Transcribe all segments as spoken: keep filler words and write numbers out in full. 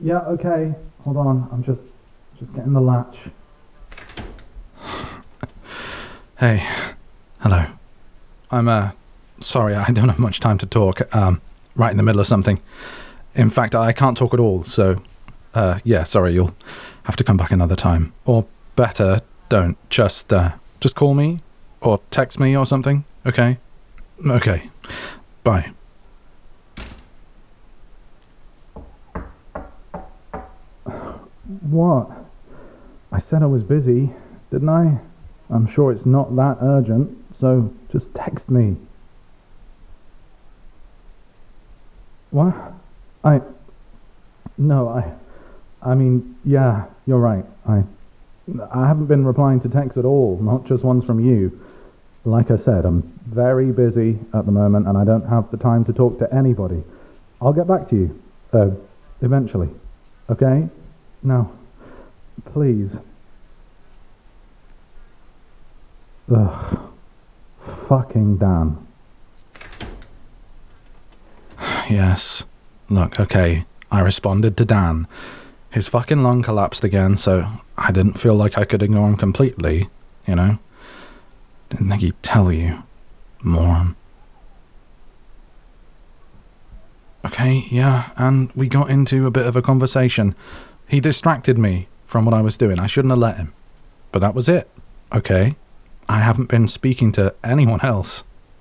Yeah, okay. Hold on, I'm just, just getting the latch. Hey. Hello. I'm, uh, sorry, I don't have much time to talk. Um, right in the middle of something. In fact, I can't talk at all, so, uh, yeah, sorry, you'll have to come back another time. Or better, don't. Just, uh, just call me, or text me or something, okay? Okay. Bye. What? I said I was busy, didn't I? I'm sure it's not that urgent, so just text me. What? I... No, I... I mean, yeah, you're right. I... I haven't been replying to texts at all, not just ones from you. Like I said, I'm very busy at the moment and I don't have the time to talk to anybody. I'll get back to you, though, eventually. Okay? Now, please. Ugh. Fucking Dan. Yes. Look, okay, I responded to Dan. His fucking lung collapsed again, so I didn't feel like I could ignore him completely, you know? Didn't think he'd tell you. Moron. Okay, yeah, and we got into a bit of a conversation. He distracted me from what I was doing. I shouldn't have let him. But that was it, okay? I haven't been speaking to anyone else.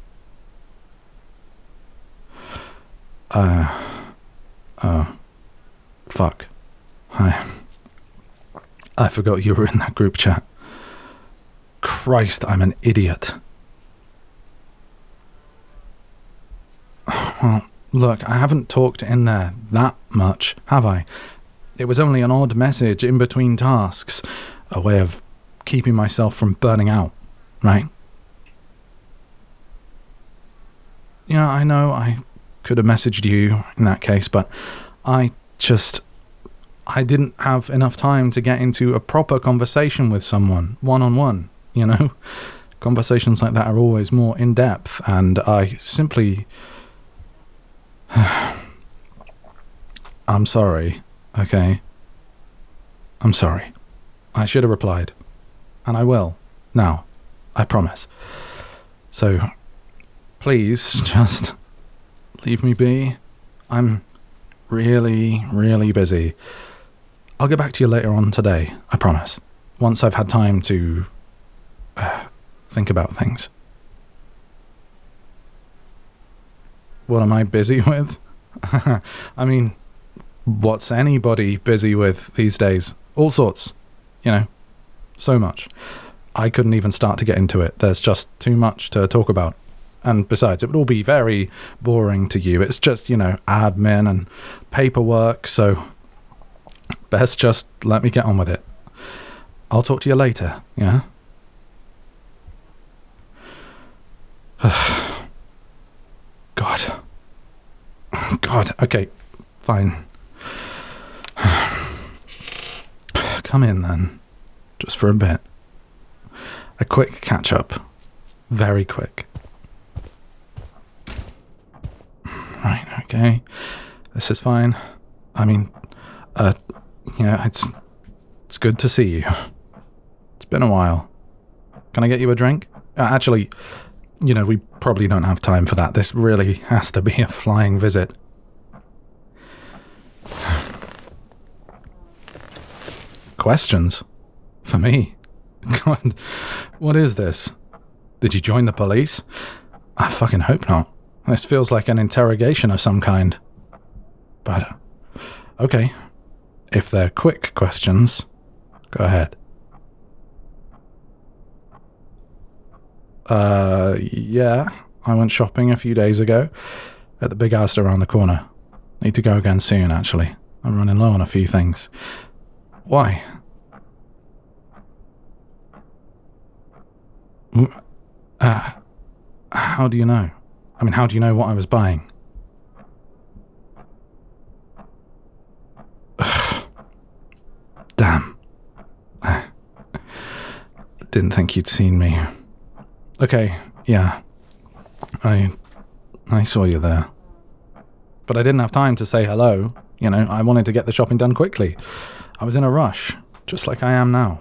Uh... Uh... Fuck. I... I forgot you were in that group chat. Christ, I'm an idiot. Well, look, I haven't talked in there that much, have I? It was only an odd message in between tasks, a way of keeping myself from burning out, right? Yeah, I know I could have messaged you in that case, but I just... I didn't have enough time to get into a proper conversation with someone, one-on-one, you know? Conversations like that are always more in-depth, and I simply... I'm sorry, okay? I'm sorry. I should have replied. And I will. Now. I promise. So, please, just leave me be. I'm really, really busy. I'll get back to you later on today, I promise. Once I've had time to uh, think about things. What am I busy with? I mean, what's anybody busy with these days? All sorts, you know, so much. I couldn't even start to get into it. There's just too much to talk about. And besides, it would all be very boring to you. It's just, you know, admin and paperwork, so best just let me get on with it. I'll talk to you later, yeah? God. God, okay, fine. Come in then, just for a bit. A quick catch-up. Very quick. Right, okay. This is fine. I mean, uh, yeah, it's, it's good to see you. It's been a while. Can I get you a drink? Uh, actually, you know, we probably don't have time for that. This really has to be a flying visit. Questions? For me? God, what is this? Did you join the police? I fucking hope not. This feels like an interrogation of some kind. But, okay. If they're quick questions, go ahead. Uh, yeah. I went shopping a few days ago at the big house around the corner. Need to go again soon, actually. I'm running low on a few things. Why? Uh, how do you know? I mean, how do you know what I was buying? Ugh. Damn. I didn't think you'd seen me. Okay, yeah. I... I saw you there. But I didn't have time to say hello. You know, I wanted to get the shopping done quickly. I was in a rush, just like I am now.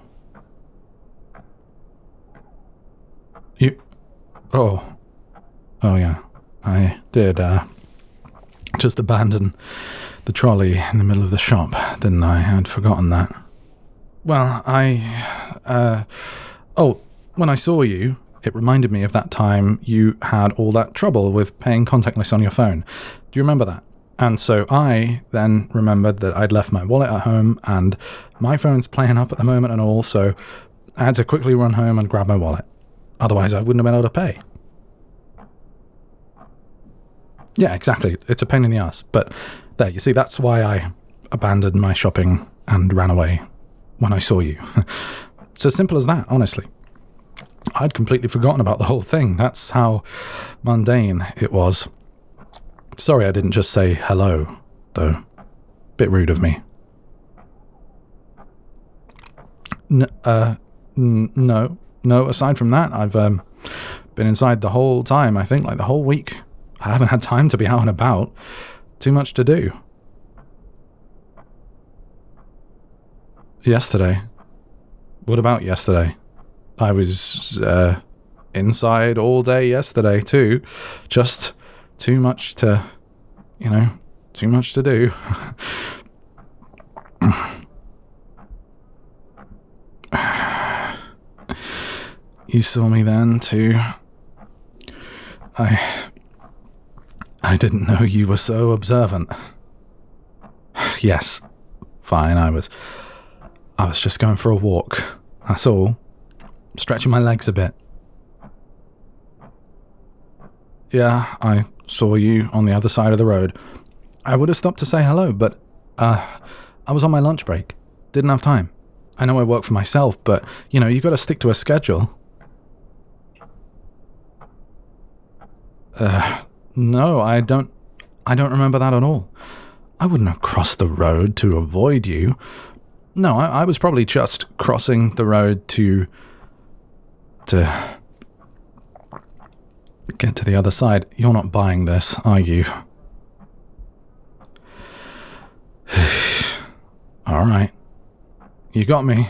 You... Oh. Oh, yeah. I did, uh... just abandon the trolley in the middle of the shop, didn't I? I'd forgotten that. Well, I... Uh... Oh, when I saw you, it reminded me of that time you had all that trouble with paying contactless on your phone. Do you remember that? And so I then remembered that I'd left my wallet at home, and my phone's playing up at the moment and all, so I had to quickly run home and grab my wallet. Otherwise, I wouldn't have been able to pay. Yeah, exactly. It's a pain in the ass. But there, you see, that's why I abandoned my shopping and ran away when I saw you. It's as simple as that, honestly. I'd completely forgotten about the whole thing. That's how mundane it was. Sorry I didn't just say hello, though. Bit rude of me. N- uh, n- no. No, aside from that, I've um, been inside the whole time, I think, like the whole week. I haven't had time to be out and about. Too much to do. Yesterday. What about yesterday? I was uh, inside all day yesterday, too. Just too much to, you know, too much to do. You saw me then, too. I... I didn't know you were so observant. Yes, fine, I was... I was just going for a walk, that's all. Stretching my legs a bit. Yeah, I saw you on the other side of the road. I would have stopped to say hello, but, uh, I was on my lunch break. Didn't have time. I know I work for myself, but, you know, you gotta stick to a schedule. Uh, no, I don't, I don't remember that at all. I wouldn't have crossed the road to avoid you. No, I, I was probably just crossing the road to, to get to the other side. You're not buying this, are you? All right. You got me.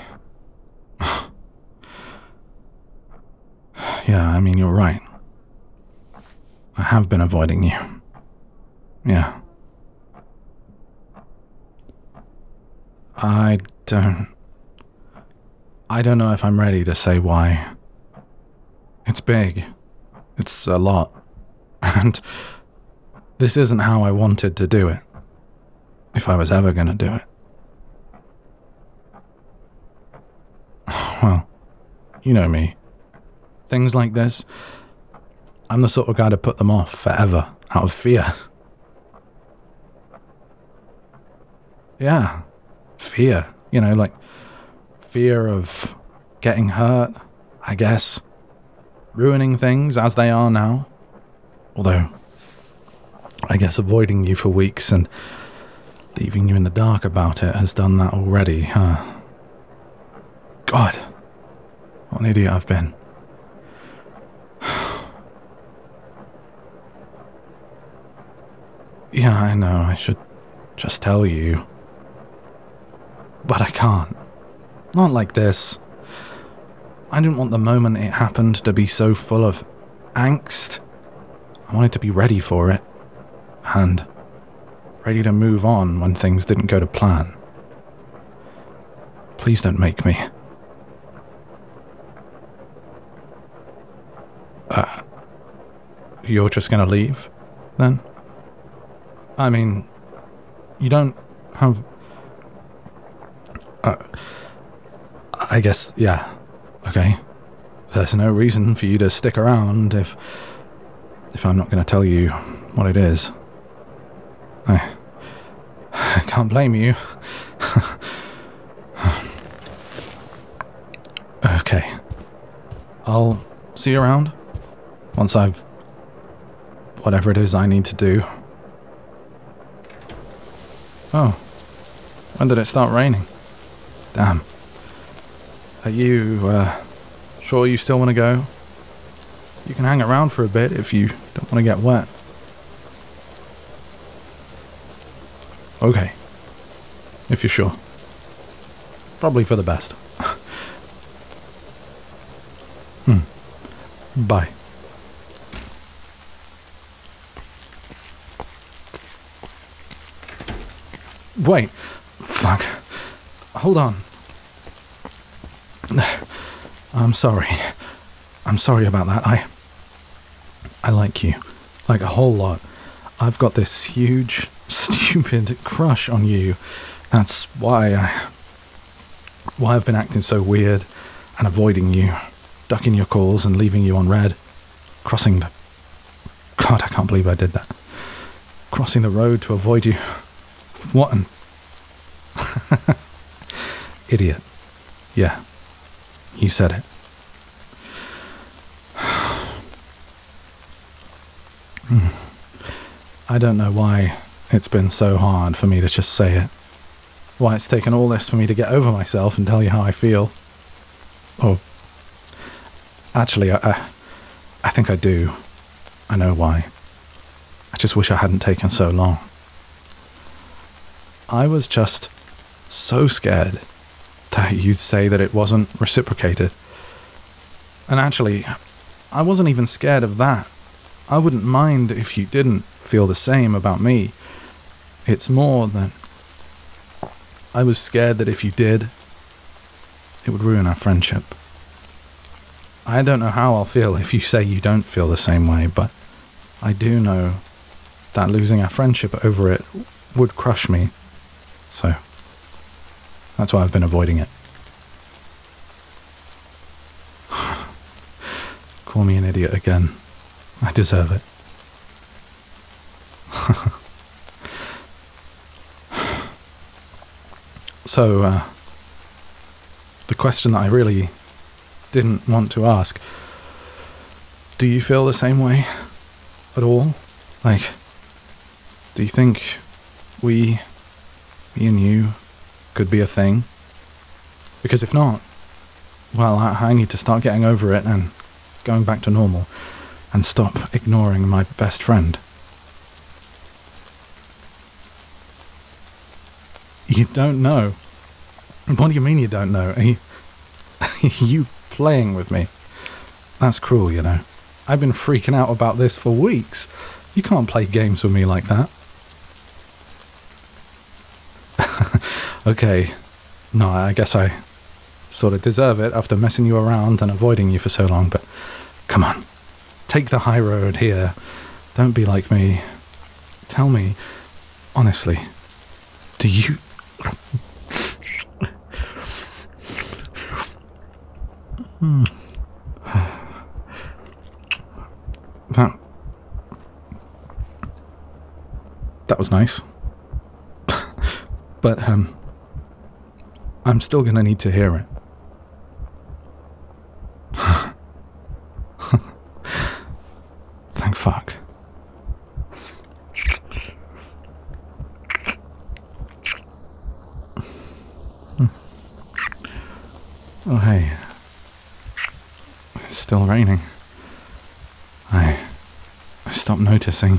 Yeah, I mean, you're right. I have been avoiding you. Yeah. I don't... I don't know if I'm ready to say why. It's big. It's a lot. And this isn't how I wanted to do it. If I was ever going to do it. Well, you know me. Things like this, I'm the sort of guy to put them off forever, out of fear. Yeah, fear. You know, like, fear of getting hurt, I guess. Ruining things as they are now. Although, I guess avoiding you for weeks and leaving you in the dark about it has done that already, huh? God, what an idiot I've been. Yeah, I know, I should just tell you. But I can't. Not like this. I didn't want the moment it happened to be so full of angst. I wanted to be ready for it. And ready to move on when things didn't go to plan. Please don't make me. Uh, you're just gonna leave, then? I mean, you don't have... Uh, I guess, yeah, okay. There's no reason for you to stick around if... if I'm not gonna tell you what it is. I... I can't blame you. Okay. I'll see you around. Once I've... whatever it is I need to do. Oh. When did it start raining? Damn. Are you, uh... sure you still want to go? You can hang around for a bit if you don't want to get wet. Okay. if you're sure. Probably for the best. hmm. Bye. Wait. Fuck. Hold on. I'm sorry. I'm sorry about that. I... I like you. Like a whole lot. I've got this huge, stupid crush on you. That's why I... Why I've been acting so weird and avoiding you. Ducking your calls and leaving you on red. Crossing the... God, I can't believe I did that. Crossing the road to avoid you. What an... Idiot. Yeah. You said it. I don't know why it's been so hard for me to just say it. Why it's taken all this for me to get over myself and tell you how I feel. Or... Actually, I, I, I think I do. I know why. I just wish I hadn't taken so long. I was just so scared that you'd say that it wasn't reciprocated. And actually, I wasn't even scared of that. I wouldn't mind if you didn't feel the same about me. It's more that I was scared that if you did, it would ruin our friendship. I don't know how I'll feel if you say you don't feel the same way, but I do know that losing our friendship over it would crush me. So, that's why I've been avoiding it. Call me an idiot again. I deserve it. So, uh, the question that I really didn't want to ask, do you feel the same way at all? Like, do you think we, me and you, could be a thing? Because if not, well, I, I need to start getting over it and going back to normal and stop ignoring my best friend. You don't know? What do you mean you don't know? Are you, are you playing with me? That's cruel, you know. I've been freaking out about this for weeks. You can't play games with me like that. Okay. No, I guess I sort of deserve it after messing you around and avoiding you for so long, but come on. Take the high road here. Don't be like me. Tell me, honestly, do you... hmm. That... That was nice. But, um... I'm still gonna need to hear it. Thank fuck. Oh hey. It's still raining. I... I stopped noticing.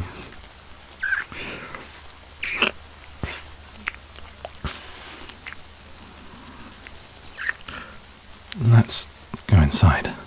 Let's go inside.